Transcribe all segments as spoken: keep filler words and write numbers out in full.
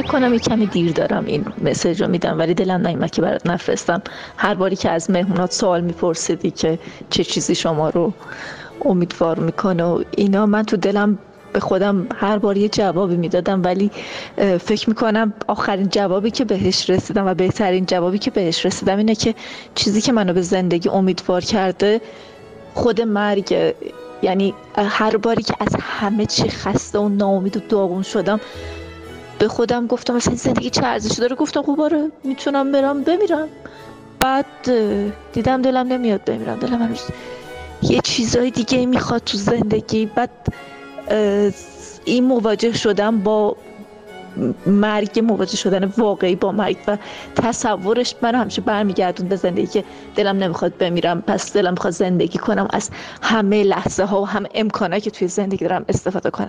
فکر کنم یک کمی دیر دارم این مسیج رو میدم، ولی دلم نمیاد که برات نفرستم. هر باری که از مهمونات سوال میپرسیدی که چه چیزی شما رو امیدوار میکنه و اینا، من تو دلم به خودم هر بار یه جوابی میدادم، ولی فکر میکنم آخرین جوابی که بهش رسیدم و بهترین جوابی که بهش رسیدم اینه که چیزی که منو به زندگی امیدوار کرده خود مرگ. یعنی هر باری که از همه چی خسته و ناامید و داغون شدم به خودم گفتم مثلا زندگی چه ارزشی داره، گفتم خب آره میتونم برم بمیرم. بعد دیدم دلم نمیاد بمیرم، دلم هنوز یه چیزای دیگه میخواد تو زندگی. بعد این مواجه شدم با مرگ، مواجه شدن واقعی با مرگ و تصورش منو همیشه برمیگردون به زندگی که دلم نمیخواد بمیرم، پس دلم میخواد زندگی کنم، از همه لحظه ها و همه امکاناتی که توی زندگی دارم استفاده کنم.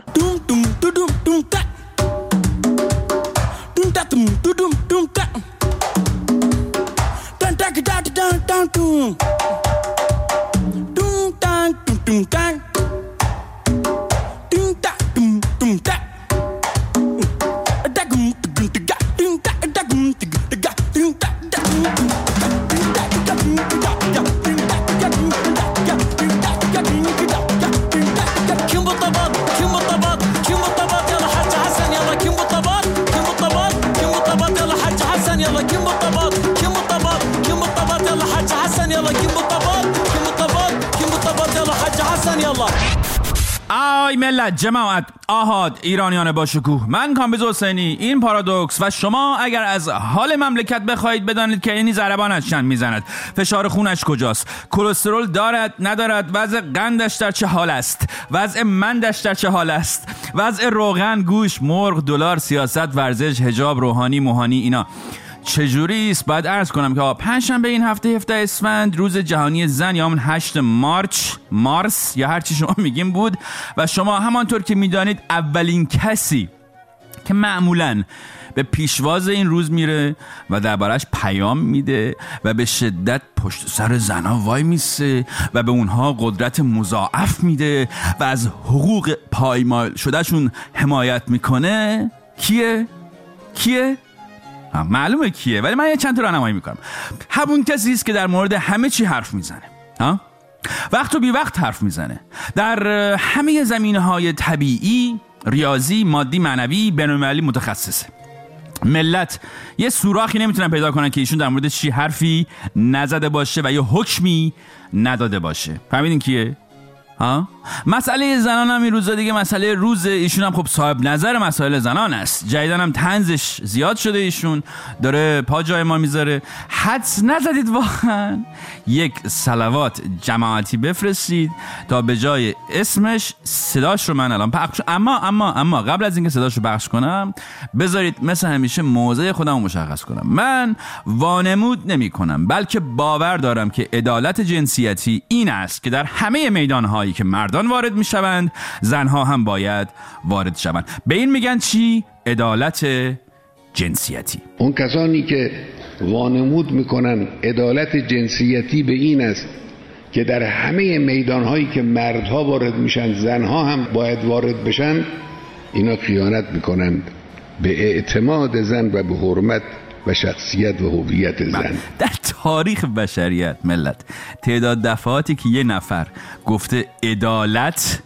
آی ملت، جماعت، آهاد، ایرانیان با شکوه، من کامبیز حسینی، این پارادوکس و شما اگر از حال مملکت بخواهید بدانید که اینی ضربانش چند میزند، فشار خونش کجاست، کلسترول دارد ندارد، وضع قندش در چه حال است، وضع مندش در چه حال است، وضع روغن، گوش، مرغ، دلار، سیاست، ورزش، حجاب، روحانی، موهانی، اینا چجوری است؟ باید عرض کنم که پنجشنبه این هفته هفته اسفند روز جهانی زن یا همون هشت مارچ مارس یا هر چی شما میگیم بود و شما همانطور که میدانید اولین کسی که معمولاً به پیشواز این روز میره و دربارش پیام میده و به شدت پشت سر زنها وای میسه و به اونها قدرت مضاعف میده و از حقوق پایمال شدهشون حمایت میکنه، کیه؟ کیه؟ معلومه کیه، ولی من یه چند تا راهنمایی میکنم. همون کسی است که در مورد همه چی حرف میزنه، ها؟ وقت و بی وقت حرف میزنه در همه زمینه‌های طبیعی، ریاضی، مادی، معنوی، بین‌المللی متخصصه. ملت یه سوراخی نمیتونن پیدا کنن که ایشون در مورد چی حرفی نزده باشه و یه حکمی نداده باشه. فهمیدین کیه؟ ها؟ مسئله زنان هم این روزا دیگه مسئله روزه. ایشون هم خب صاحب نظر مسائل زنان است. جدیدن هم طنزش زیاد شده، ایشون داره پا جای ما میذاره. حدس نزدید واقعا یک صلوات جماعتی بفرستید تا به جای اسمش صداش رو من الان پخش، اما اما اما قبل از اینکه صداش رو پخش کنم بذارید مثل همیشه موضع خودم رو مشخص کنم. من وانمود نمی کنم، بلکه باور دارم که عدالت جنسیتی این است که در همه میدانهایی که مردان وارد می شوند زنها هم باید وارد شوند. به این میگن چی؟ عدالت جنسیتی. اون کسانی که وانمود میکنن عدالت جنسیتی به این است که در همه میدانهایی که مردها وارد میشن زنها هم باید وارد بشن، اینا خیانت میکنند به اعتماد زن و به حرمت و شخصیت و هویت زن. در تاریخ بشریت ملت تعداد دفعاتی که یه نفر گفته عدالت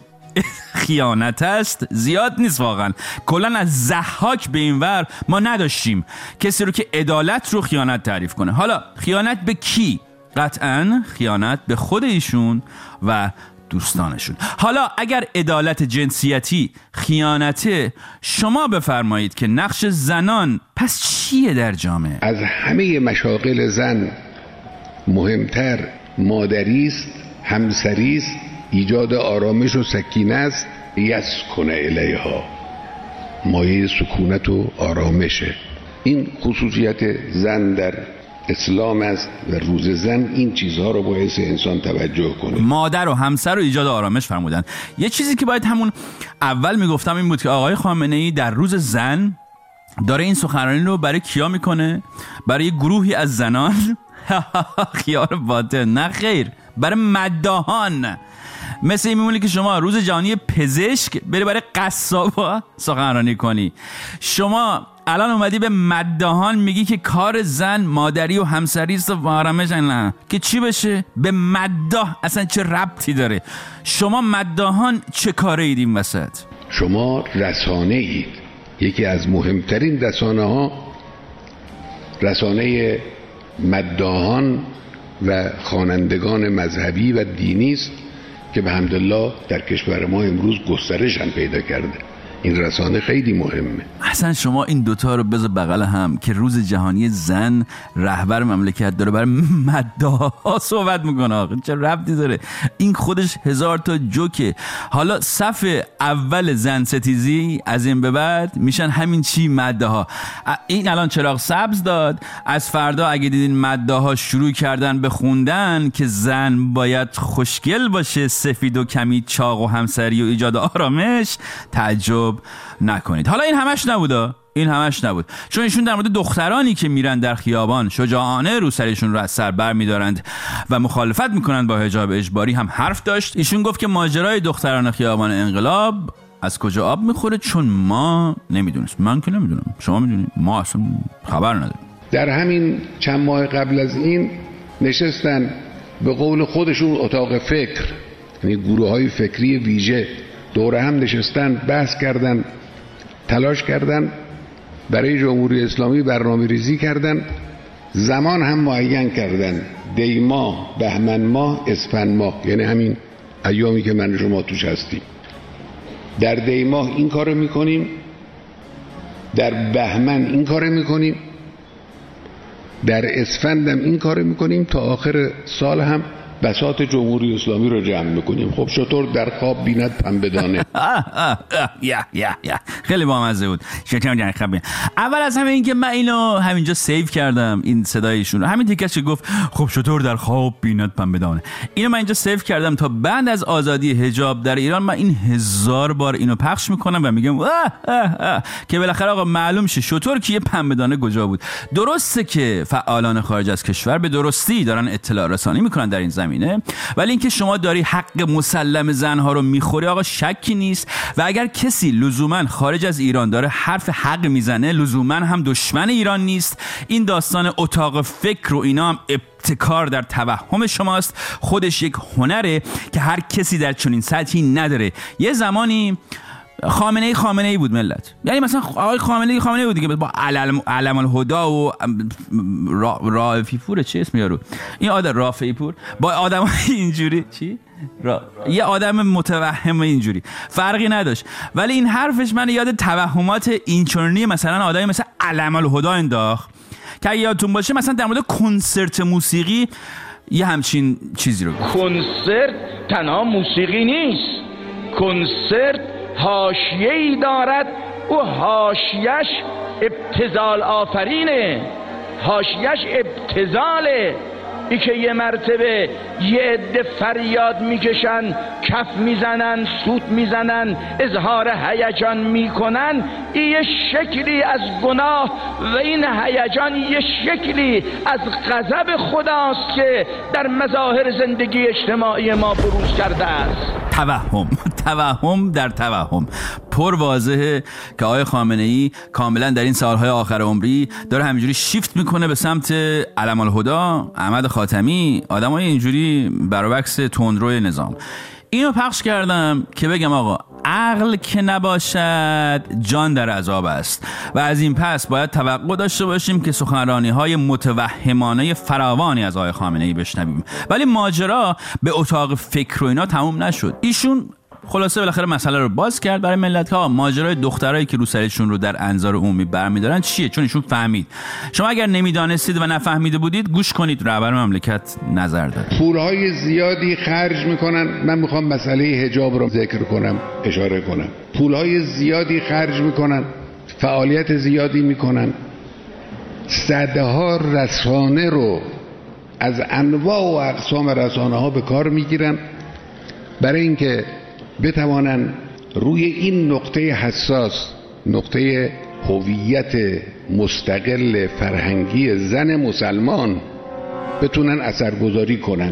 خیانت است زیاد نیست واقعا. کلن از ضحاک به این ور ما نداشتیم کسی رو که عدالت رو خیانت تعریف کنه. حالا خیانت به کی؟ قطعاً خیانت به خود ایشون و دوستانشون. حالا اگر عدالت جنسیتی خیانته، شما بفرمایید که نقش زنان پس چیه در جامعه؟ از همه مشاغل زن مهمتر مادری است، همسری است، ایجاد آرامش و سکینه است. یسکن الیها، مایه سکونت و آرامشه. این خصوصیت زن در اسلام است و روز زن این چیزها رو باعث انسان توجه کنه. مادر و همسر رو ایجاد آرامش فرمودن. یه چیزی که باید همون اول میگفتم این بود که آقای خامنه‌ای در روز زن داره این سخنرانی رو برای کیا میکنه؟ برای یه گروهی از زنان خیار باطن، نه خیر، برای مداحان. مثل این میمونه که شما روز جهانی پزشک بری برای قصابا سخنرانی کنی. شما الان اومدی به مداحان میگی که کار زن مادری و همسری است و آرامش، نه که چی بشه؟ به مداح اصلا چه ربطی داره؟ شما مداحان چه کاره اید این وسط؟ شما رسانه اید. یکی از مهمترین رسانه ها رسانه مداحان و خوانندگان مذهبی و دینی است که به حمدالله در کشور ما امروز گسترش هم پیدا کرده. این رسانه خیلی مهمه. اصلا شما این دوتا رو بذار بغل هم که روز جهانی زن رهبر مملکت داره برای مداحا صحبت میکنه. آخه چه ربطی داره؟ این خودش هزار تا جوکه. حالا صف اول زن ستیزی از این به بعد میشن همین چی مداحا. این الان چراغ سبز داد، از فردا اگه دیدین مداحا شروع کردن به خوندن که زن باید خوشگل باشه، سفید و کمی چاق و همسری و ایجاد آرامش، تعجب نکنید. حالا این همش نبودا، این همش نبود، چون ایشون در مورد دخترانی که میرن در خیابان شجاعانه رو سرشون رو از سر بر میدارند و مخالفت میکنند با حجاب اجباری هم حرف داشت. ایشون گفت که ماجرای دختران خیابان انقلاب از کجا آب میخوره چون ما نمیدونست. من که نمیدونم، شما میدونید، ما اصلا خبر نداریم. در همین چند ماه قبل از این نشستن به قول خودشون اتاق فکر، یعنی گروه های فکری ویژه دور هم نشستن، بحث کردن، تلاش کردن، برای جمهوری اسلامی برنامه ریزی کردن، زمان هم معین کردن، دی ماه، بهمن ماه، اسفند ماه، یعنی همین ایامی که من شما توش هستیم. در دی ماه این کارو میکنیم، در بهمن این کارو میکنیم، در اسفند هم این کارو میکنیم، تا آخر سال هم بساط جمهوری اسلامی رو جمع میکنیم. خب شطور در خواب بیند پنبه دانه. یا یا یا خیلی بامزه بود. شطور در خواب بیند. اول از همه این که من اینو همینجا سیو کردم، این صدایشون، همین تیکش که گفت خب شطور در خواب بیند پنبه دانه، اینو من اینجا سیو کردم تا بعد از آزادی حجاب در ایران من این هزار بار اینو پخش میکنم و میگم آه آه آه که بالاخره آقا معلوم شه شطور که یه پنبه دانه کجا بود. درسته که فعالان خارج از کشور به درستی دارن اطلاع رسانی میکنن در این زمینه، ولی اینکه شما داری حق مسلم زنها رو میخوری آقا شکی نیست. و اگر کسی لزوما خارج از ایران داره حرف حق میزنه لزوما هم دشمن ایران نیست. این داستان اتاق فکر و اینا هم ابتکار در توهم شماست. خودش یک هنره که هر کسی در چنین سطحی نداره. یه زمانی خامنه ای خامنه ای بود ملت، یعنی مثلا آقای خامنه ای خامنه ای بود دیگه، با علم علم الهدا و رافعی پور، چه اسم یارو این آدم رافعی پور، با آدمای اینجوری چی را... یه آدم متوهم اینجوری فرقی نداشت. ولی این حرفش من یاد توهمات اینچنینی مثلا آدمی مثلا علم الهدا انداخت که اگه یادتون باشه مثلا در مورد کنسرت موسیقی یه همچین چیزی رو گفت. کنسرت تنها موسیقی نیست، کنسرت حاشیه‌ای دارد و حاشیه‌اش ابتذال آفرینه، حاشیه‌اش ابتذاله. ای که یه مرتبه یه عده فریاد میکشن، کف میزنن، سوت میزنن، اظهار هیجان میکنن، این یه شکلی از گناه و این هیجان یه شکلی از غضب خداست که در مظاهر زندگی اجتماعی ما بروز کرده است. توهم توهم در توهم. پر واضحه که آقای خامنه ای کاملا در این سالهای آخر عمری داره همینجوری شیفت میکنه به سمت علم الهدا، احمد خاتمی، آدمای اینجوری برعکس تندروی نظام. اینو پخش کردم که بگم آقا عقل که نباشد جان در عذاب است و از این پس باید توقع داشته باشیم که سخنرانی های متوهمانه فراوانی از آقای خامنه ای بشنویم. ولی ماجرا به اتاق فکر و اینا تموم نشد. ایشون خلاصه بالاخره مسئله رو باز کرد برای ملت ها. ماجرای دخترایی که رو سرشون رو در انظار عمومی برمی‌دارن چیه؟ چون ایشون فهمید. شما اگر نمیدانستید و نفهمیده بودید گوش کنید، رهبر مملکت نظر داد. پولهای زیادی خرج میکنن. من میخوام مسئله حجاب رو ذکر کنم، اشاره کنم. پولهای زیادی خرج میکنن، فعالیت زیادی میکنن، صدها رسانه رو از انواع و اقسام رسانه ها به کار میگیرن برای اینکه بتوانن روی این نقطه حساس، نقطه هویت مستقل فرهنگی زن مسلمان، بتونن اثرگذاری کنن.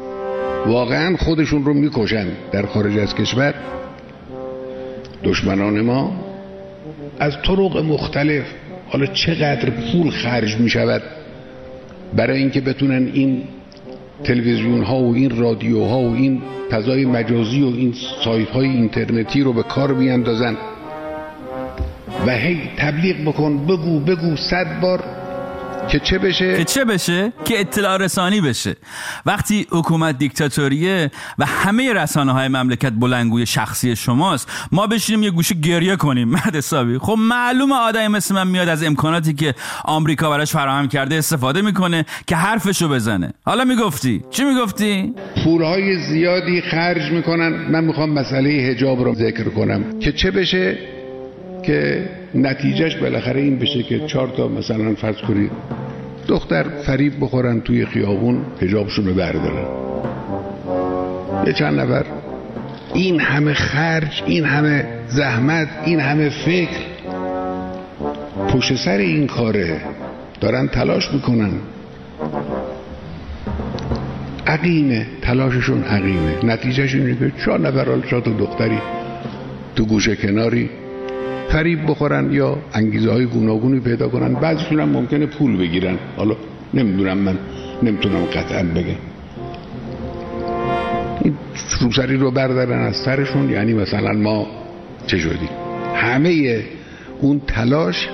واقعا خودشون رو میکشن در خارج از کشور. دشمنان ما از طرق مختلف حالا چقدر پول خرج می شود برای اینکه بتونن این تلویزیون ها و این رادیو ها و این فضای مجازی و این سایت های اینترنتی رو به کار بیاندازن و هی تبلیغ بکن، بگو بگو صد بار که چه بشه؟ که چه بشه؟ که اطلاع رسانی بشه. وقتی حکومت دیکتاتوریه و همه رسانه های مملکت بلندگوی شخصی شماست، ما بشینیم یه گوشه گریه کنیم مهد حسابی. خب معلومه آدمی مثل من میاد از امکاناتی که آمریکا براش فراهم کرده استفاده میکنه که حرفشو بزنه. حالا میگفتی چی میگفتی؟ پولهای زیادی خرج میکنن. من میخوام مسئله حجاب رو ذکر کنم که چه بشه؟ که نتیجهش بالاخره این بشه که چهار تا مثلا فرض کنید دختر فریب بخورن توی خیابون، حجابشون رو بردارن. یه چند نفر این همه خرج، این همه زحمت، این همه فکر پشت سر این کاره دارن تلاش میکنن. عقیمه، تلاششون عقیمه. نتیجهش اینه که چهار نفر چهار تا دختری تو گوشه کناری فریب بخورن یا انگیزه های گوناگونی پیدا کنن. بعضیشون هم ممکنه پول بگیرن. حالا نمیدونم، من نمیتونم قطعا بگم. این روسری رو بردارن از سرشون، یعنی مثلا ما چه شدیم؟ همه اون تلاش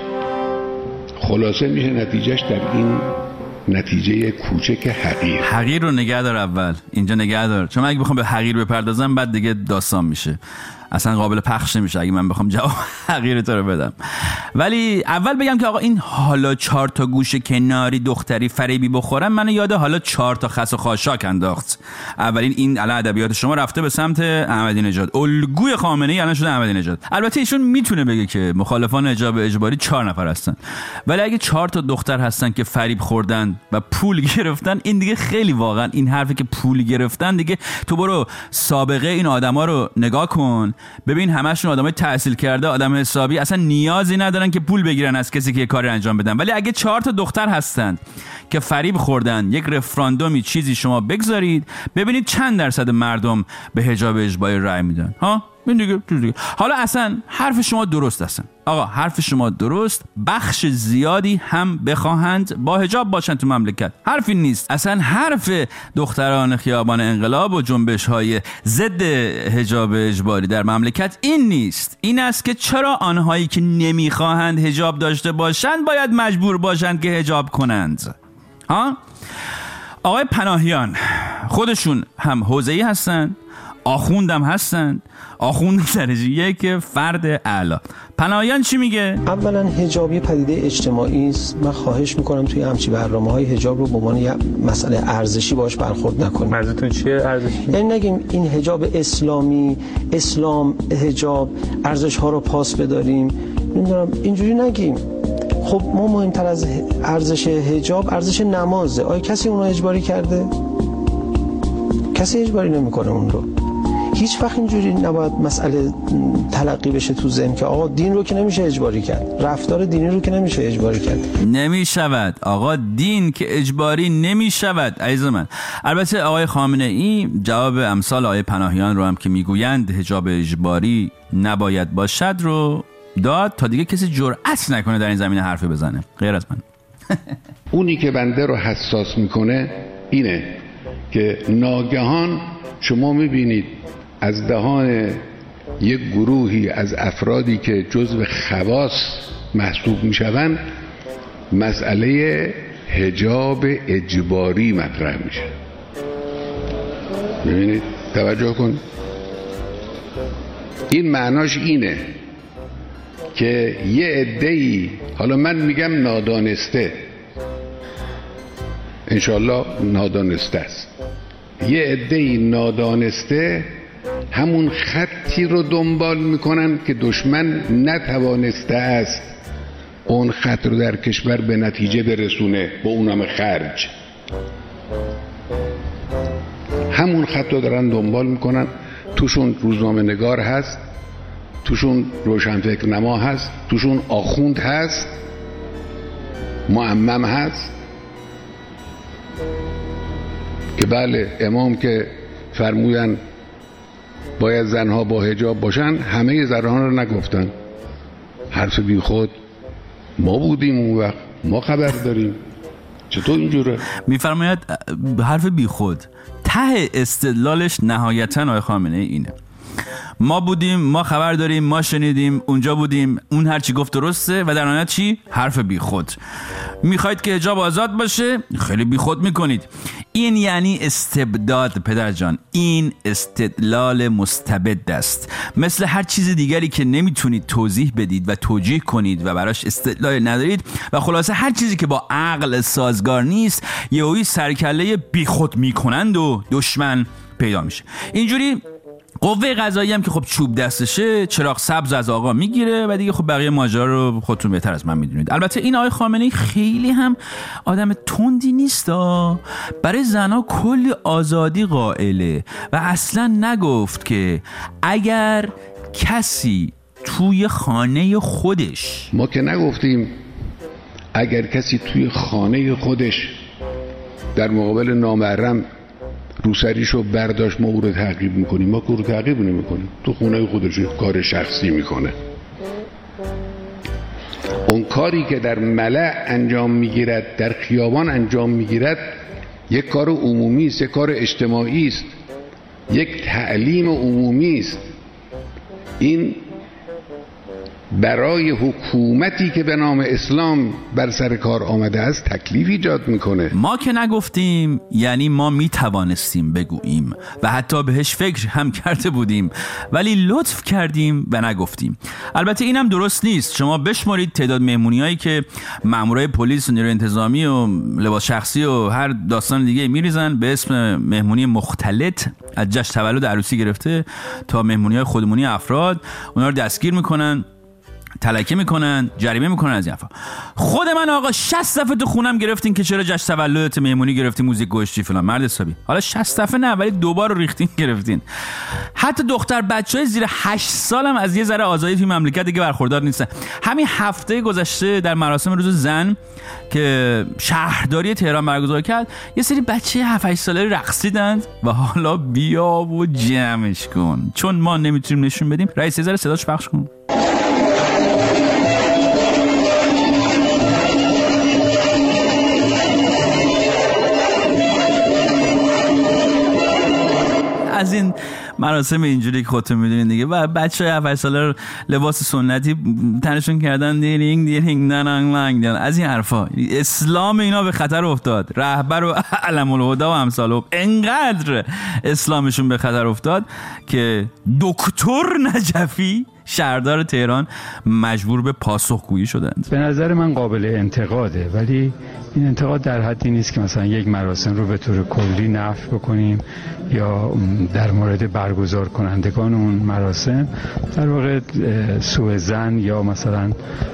خلاصه میشه نتیجهش در این نتیجه کوچک حقیر. حقیر رو نگه دار اول، اینجا نگه دار، چون اگه بخوام به حقیر بپردازم بعد دیگه داستان میشه، اصلا قابل پخش نمیشه اگه من بخوام جواب حقیر تو رو بدم. ولی اول بگم که آقا این حالا چهار تا گوشه کناری دختری فریبی بخورن منو یاد حالا چهار تا خس و خاشاک انداخت. اولین این علی ادبیات شما رفته به سمت احمدی نژاد، الگوی خامنه ای الان شده احمدی نژاد. البته ایشون میتونه بگه که مخالفان حجاب اجباری چهار نفر هستن، ولی اگه چهار تا دختر هستن که فریب خوردن و پول گرفتن، این دیگه خیلی واقعا این حرفی که پول گرفتن دیگه، تو برو سابقه این آدما رو نگاه کن، ببین همشون آدمای تحصیل کرده، آدم حسابی، اصلا نیازی ندارن که پول بگیرن از کسی که کاری انجام بدن. ولی اگه چهار تا دختر هستن که فریب خوردن، یک رفراندومی چیزی شما بگذارید ببینید چند درصد مردم به حجاب اجباری رأی میدن. ها این دیگه دیگه. حالا اصلا حرف شما درست هستن آقا، حرف شما درست. بخش زیادی هم بخواهند با حجاب باشن تو مملکت، حرفی نیست. اصلا حرف دختران خیابان انقلاب و جنبش های ضد حجاب اجباری در مملکت این نیست. این است که چرا آنهایی که نمیخواهند حجاب داشته باشند باید مجبور باشند که حجاب کنند. ها آقای پناهیان خودشون هم حوزه‌ای هستن، آخوندم هستن، آخوند درجه یک، فرد اعلا. پناهیان چی میگه؟ اولا حجاب یه پدیده اجتماعی است. من خواهش میکنم توی همچی برنامه‌های حجاب رو به عنوان یه مسئله ارزشی باهاش برخورد نکنیم. منظورتون چیه ارزشی؟ یعنی نگیم این حجاب اسلامی، اسلام حجاب، ارزش ها رو پاس بداریم. نمیدونم اینجوری نگیم. خب ما مهمتر از ارزش حجاب ارزش نمازه. آیا کسی اون رو اجباری کرده؟ کسی اجباری نمیکنه اون رو. هیچ وقت اینجوری نباید مسئله تلقی بشه تو ذهن که آقا دین رو که نمیشه اجباری کرد، رفتار دینی رو که نمیشه اجباری کرد. نمیشود آقا، دین که اجباری نمیشود عزیز من. البته آقای خامنه ای جواب امثال آقای پناهیان رو هم که میگویند حجاب اجباری نباید باشد رو داد تا دیگه کسی جرأت نکنه در این زمینه حرفی بزنه غیر از من. اونی که بنده رو حساس میکنه اینه که ناگهان شما میبینید از دهان یک گروهی از افرادی که جزو خواص محسوب میشوند مسئله حجاب اجباری مطرح میشه. ببینید توجه کن، این معناش اینه که یه عده‌ای، حالا من میگم نادانسته، انشالله نادانسته است، یه عده‌ای نادانسته همون خطی رو دنبال میکنن که دشمن نتوانسته است اون خط رو در کشور به نتیجه برسونه با اونم خرج. همون خط رو دارن دنبال میکنن. توشون روزنامه نگار هست، توشون روشنفکر نما هست، توشون آخوند هست، معمم هست که بله امام که فرمودن باید زنها با حجاب باشن، همه زنها رو نگفتن، حرف بی خود ما بودیم اون وقت، ما خبر داریم. چطور اینجوره؟ میفرماید حرف بیخود. ته استدلالش نهایتاً آقای خامنه ای اینه: ما بودیم، ما خبر داریم، ما شنیدیم، اونجا بودیم، اون هرچی گفت درسته و در نهایت چی؟ حرف بیخود. میخواید که حجاب آزاد باشه؟ خیلی بیخود میکنید. این یعنی استبداد پدر جان، این استدلال مستبد است. مثل هر چیز دیگری که نمیتونید توضیح بدید و توجیه کنید و براش استدلال ندارید و خلاصه هر چیزی که با عقل سازگار نیست یهویی سرکله بیخود میکنند و دشمن پیدا میشه. اینجوری قوه قضایی هم که خب چوب دستشه چراغ سبز از آقا میگیره و دیگه خب بقیه ماجرا رو خودتون بهتر از من میدونید. البته این آقای خامنه‌ای خیلی هم آدم تندی نیست، برای زنها کلی آزادی قائله و اصلا نگفت که اگر کسی توی خانه خودش، ما که نگفتیم اگر کسی توی خانه خودش در مقابل نامحرم روسریشو برداشت ما او رو تعقیب میکنیم. ما که او رو تعقیب نمیکنیم، تو خونه خودش کار شخصی میکنه. اون کاری که در ملأ انجام میگیرد، در خیابان انجام میگیرد، یک کار عمومی است، یک کار اجتماعی است، یک تعلیم عمومی است. این برای حکومتی که به نام اسلام بر سر کار آمده است تکلیف ایجاد میکنه. ما که نگفتیم یعنی ما میتوانستیم بگوییم و حتی بهش فکر هم کرده بودیم، ولی لطف کردیم و نگفتیم. البته اینم درست نیست. شما بشمارید تعداد مهمونیایی که مامورای پلیس و نیروی انتظامی و لباس شخصی و هر داستان دیگه میریزن به اسم مهمونی مختلط، از جشن تولد عروسی گرفته تا مهمونی‌های خودمونی افراد، اونا رو دستگیر میکنن، تلکه میکنن، جریمه میکنن از این حرفا. خود من آقا شصت دفعه تو خونم گرفتین که چرا جشن تولدت مهمونی گرفتی، موزیک گوشتی فلان. مرد حسابی حالا شصت دفعه نه ولی دوبار رو ریختین گرفتین. حتی دختر بچهای زیر هشت سالم از یه ذره آزادی توی مملکت دیگه برخوردار نیستن. همین هفته گذشته در مراسم روز زن که شهرداری تهران برگزار کرد، یه سری بچه هفت هشت ساله رقصیدند و حالا بیا و جمعش کن. چون ما نمیتونیم نشون بدیم، رئیس یه ذره صداش پخش کن. از این مراسم اینجوری که خودتون میدونین دیگه، و بچه‌های هفت ساله رو لباس سنتی تنشون کردن، دیرینگ دیرینگ نانگ لانگ، از این حرفا. اسلام اینا به خطر افتاد. رهبر و علم الهدا و امثال انقدر اسلامشون به خطر افتاد که دکتر نجفی شهردار تهران مجبور به پاسخگویی شدند. به نظر من قابل انتقاده، ولی این انتقاد در حدی نیست که مثلا یک مراسم رو به طور کلی نفی بکنیم یا در مورد برگزار کنندگان اون مراسم در واقع سوء ظن یا مثلا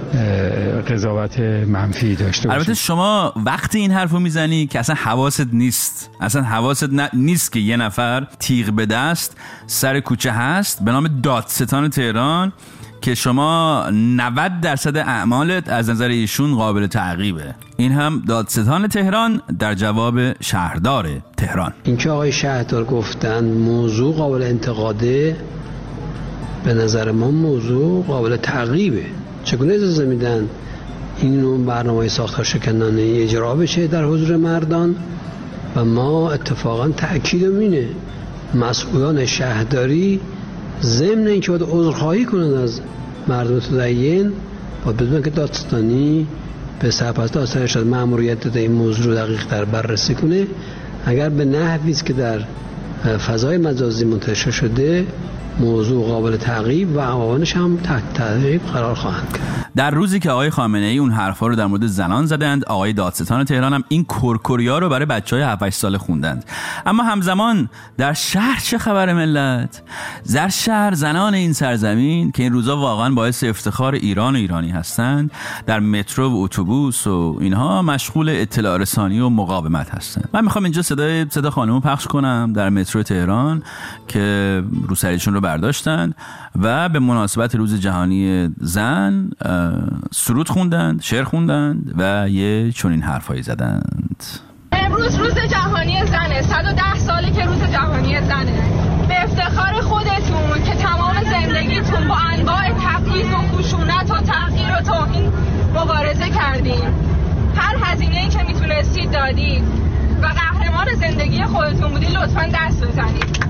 قضاوت منفی داشته باشیم. البته شما وقتی این حرفو میزنی که اصلا حواست نیست، اصلا حواست نیست که یه نفر تیغ به دست سر کوچه هست به نام دادستان تهران که شما نود درصد اعمالت از نظر ایشون قابل تعقیبه. این هم دادستان تهران در جواب شهردار تهران. این که آقای شهردار گفتن موضوع قابل انتقاده، به نظر ما موضوع قابل تعقیبه. چگونه اجازه میدن این نوع برنامه ساختار شکنانه اجرا بشه در حضور مردان؟ و ما اتفاقا تأکیدم اینه مسئولان شهرداری ضمن اینکه باید عذرخواهی کنند از مردم متدین، باید بدونن که دادستانی به سرپرست دادستان ارشاد مأموریت داده این موضوع رو دقیق تر بررسی کنه. اگر به نحوی است که در فضای مجازی منتشر شده موضوع قابل تعقیب و عواملش هم تحت تعقیب قرار خواهند کرد. در روزی که آقای خامنه ای اون حرفا رو در مورد زنان زدند، آقای دادستان تهران هم این کرکریا رو برای بچهای هفت هشت ساله خوندند. اما همزمان در شهر چه خبر ملت؟ در شهر زنان این سرزمین که این روزا واقعا باعث افتخار ایران و ایرانی هستند، در مترو و اتوبوس و اینها مشغول اطلاع رسانی و مقاومت هستند. من میخوام اینجا صدای صدا خانمو پخش کنم در مترو تهران که روسریشون رو برداشتند و به مناسبت روز جهانی زن سرود خوندند، شعر خوندند و یه چنین حرفایی زدند. امروز روز جهانی زنه، صد و ده ساله که روز جهانی زنه. به افتخار خودتون که تمام زندگیتون با انواع تبعیض و خشونت و تحقیر و توهین مبارزه کردیم، هر هزینه‌ای که میتونستید دادید و قهرمان زندگی خودتون بودید. لطفاً دست بزنید.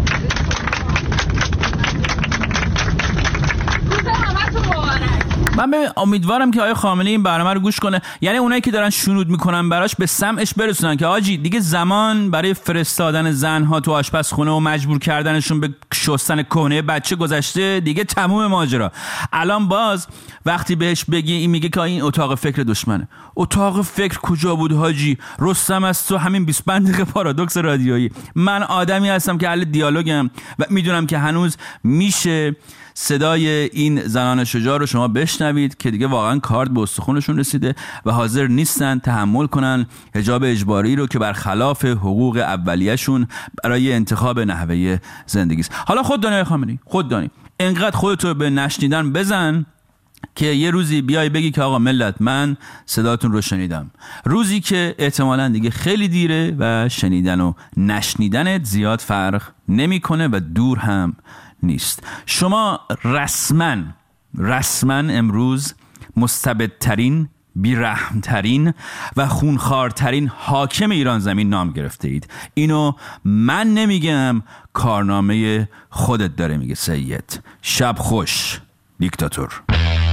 روز همتون مبارک. من به امیدوارم که آقای خامنه‌ای این برنامه رو گوش کنه، یعنی اونایی که دارن شنود میکنن براش به سمعش برسونن که آجی دیگه زمان برای فرستادن زنها تو آشپزخونه و مجبور کردنشون به شستن کهنه بچه گذشته، دیگه تموم ماجرا. الان باز وقتی بهش بگی این میگه که این اتاق فکر دشمنه. اتاق فکر کجا بود حاجی؟ رستم از تو همین بیست و پنج دقیقه پارادوکس رادیویی. من آدمی هستم که اهل دیالوگم و میدونم که هنوز میشه صدای این زنان شجاع رو شما بشنوید که دیگه واقعا کارد به استخونشون رسیده و حاضر نیستن تحمل کنن حجاب اجباری رو که برخلاف حقوق اولیه‌شون برای انتخاب نحوه زندگی است. حالا خود دانی خامنه‌ای، خود دانی انقدر خودتو به نشنیدن بزن که یه روزی بیای بگی که آقا ملت من صداتون رو شنیدم، روزی که احتمالاً دیگه خیلی دیره و شنیدن و نشنیدنت زیاد فرق نمیکنه و دور هم نیست. شما رسما رسما امروز مستبدترین، بیرحمترین و خونخوارترین حاکم ایران زمین نام گرفته اید. اینو من نمیگم، کارنامه خودت داره میگه. سید شب خوش دیکتاتور.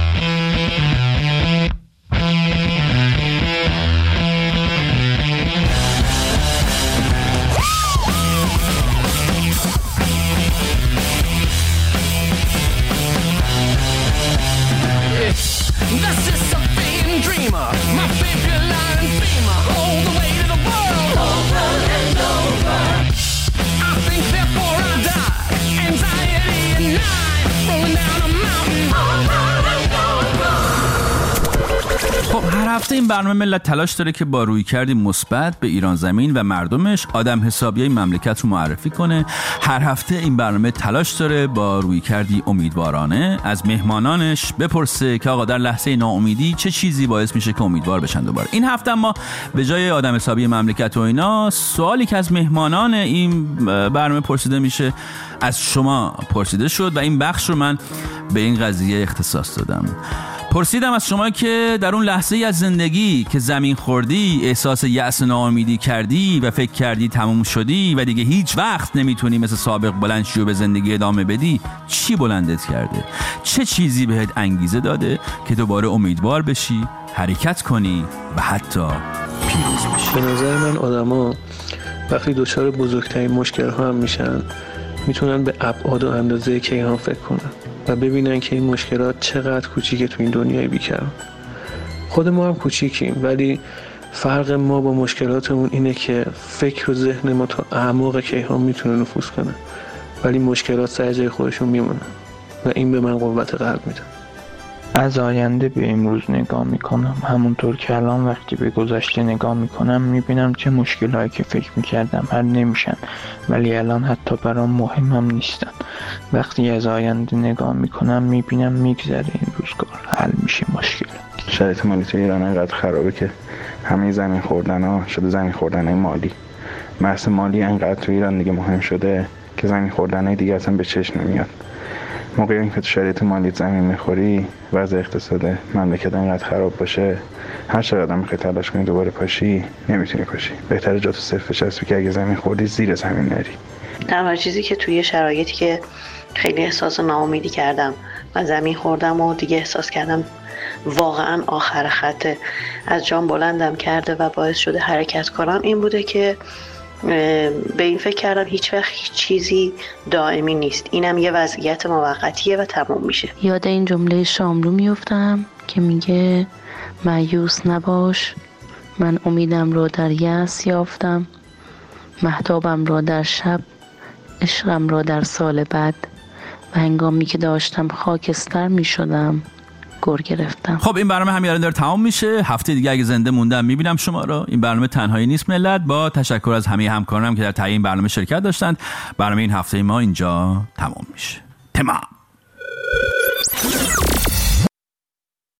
This is something dreamer, my favorite line and beamer, all the way to the world, over and over. I think therefore I die, anxiety and night, rolling down a mountain, over and over. خب هر هفته این برنامه ملت تلاش داره که با رویکردی مثبت به ایران زمین و مردمش آدم حسابیای مملکت رو معرفی کنه. هر هفته این برنامه تلاش داره با رویکردی امیدوارانه از مهمانانش بپرسه که آقا در لحظه ناامیدی چه چیزی باعث میشه که امیدوار بشن دوباره. این هفته ما به جای آدم حسابی مملکت و اینا، سوالی که از مهمانان این برنامه پرسیده میشه از شما پرسیده شد و این بخش رو من به این قضیه اختصاص دادم. پرسیدم از شما که در اون لحظه ای از زندگی که زمین خوردی، احساس یأس و ناامیدی کردی و فکر کردی تموم شدی و دیگه هیچ وقت نمیتونی مثل سابق بلند شی و به زندگی ادامه بدی، چی بلندت کرده؟ چه چیزی بهت انگیزه داده که دوباره امیدوار بشی، حرکت کنی و حتی پیروز بشی؟ به نظر من آدما وقتی دچار بزرگترین مشکل ها هم میشن، میتونن به ابعاد و اندازه کیهان فکر کنن و ببینن که این مشکلات چقدر کوچیکه تو این دنیای بیکران. خود ما هم کوچیکیم، ولی فرق ما با مشکلاتمون اینه که فکر و ذهن ما تا اعماق کیهان میتونه نفوذ کنه، ولی مشکلات سر جای خودشون میمونن و این به من قوت قلب میده. از آینده به امروز نگاه میکنم، همونطور که الان وقتی به گذشته نگاه میکنم میبینم چه مشکلایی که فکر میکردم حل نمیشن، ولی الان حتی برام مهم هم نیستن. وقتی از آینده نگاه میکنم میبینم میگذره این روزگار، حل میشه مشکل. شرایط مالی تو ایران انقدر خرابه که همه زمین خوردن ها شده زمین خوردن های مالی. بحث مالی انقدر تو ایران دیگه مهم شده که زمین خوردن های دیگه اصلا به چشم نمیاد. موقعی که تو شرایط مالی زمین میخوری، وضع اقتصاد مملکت انقدر خراب باشه، هر چقدر هم میخوای تلاش کنی دوباره پاشی، نمیتونی پاشی. بهتره جا تو صفر بچسبی که اگه زمین خوردی زیر زمین نری. تنها چیزی که توی شرایطی که خیلی احساس ناامیدی کردم و زمین خوردم و دیگه احساس کردم واقعا آخر خطه، از جام بلندم کرده و باعث شده حرکت کنم، این بوده که به این فکر کردم هیچ وقت هیچ چیزی دائمی نیست، اینم یه وضعیت موقتیه و تموم میشه. یاد این جمله شاملو میفتم که میگه مایوس نباش، من امیدم را در یأس یافتم، مهتابم را در شب، عشقم را در سال بعد، و هنگامی که داشتم خاکستر میشدم گر گرفتم. خب این برنامه همین الان داره تمام میشه. هفته دیگه اگه زنده موندم میبینم شما رو. این برنامه تنهایی نیست ملت. با تشکر از همه همکارانم که در تهیه این برنامه شرکت داشتند. برنامه این هفته ما اینجا تمام میشه. تمام.